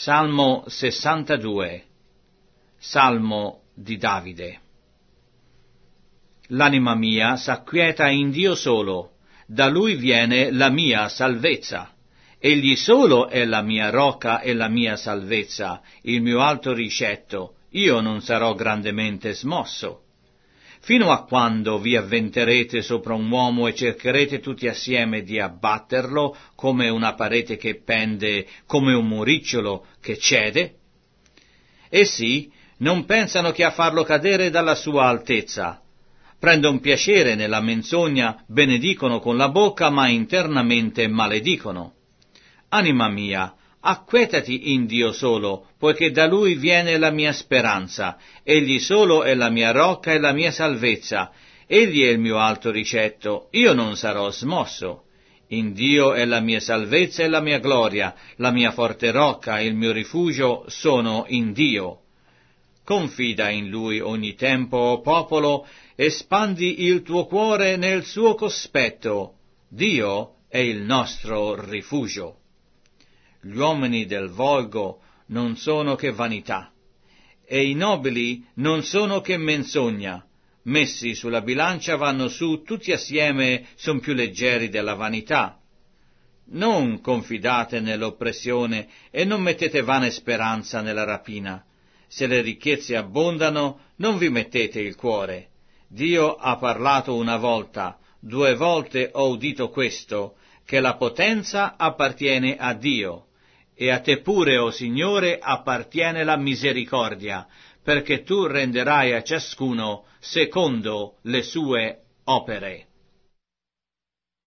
Salmo 62. Salmo di Davide. L'anima mia s'acquieta in Dio solo, da Lui viene la mia salvezza. Egli solo è la mia rocca e la mia salvezza, il mio alto ricetto, io non sarò grandemente smosso. Fino a quando vi avventerete sopra un uomo e cercherete tutti assieme di abbatterlo come una parete che pende, come un muricciolo che cede? Essi non pensano che a farlo cadere dalla sua altezza. Prendono piacere nella menzogna, benedicono con la bocca, ma internamente maledicono. Anima mia, acquetati in Dio solo, poiché da Lui viene la mia speranza. Egli solo è la mia rocca e la mia salvezza. Egli è il mio alto ricetto, io non sarò smosso. In Dio è la mia salvezza e la mia gloria, la mia forte rocca e il mio rifugio sono in Dio. Confida in Lui ogni tempo, o popolo, espandi il tuo cuore nel suo cospetto. Dio è il nostro rifugio. Gli uomini del volgo non sono che vanità, e i nobili non sono che menzogna. Messi sulla bilancia vanno su, tutti assieme son più leggeri della vanità. Non confidate nell'oppressione e non mettete vane speranza nella rapina. Se le ricchezze abbondano, non vi mettete il cuore. Dio ha parlato una volta, 2 volte ho udito questo, che la potenza appartiene a Dio. E a te pure, o Signore, appartiene la misericordia, perché tu renderai a ciascuno secondo le sue opere.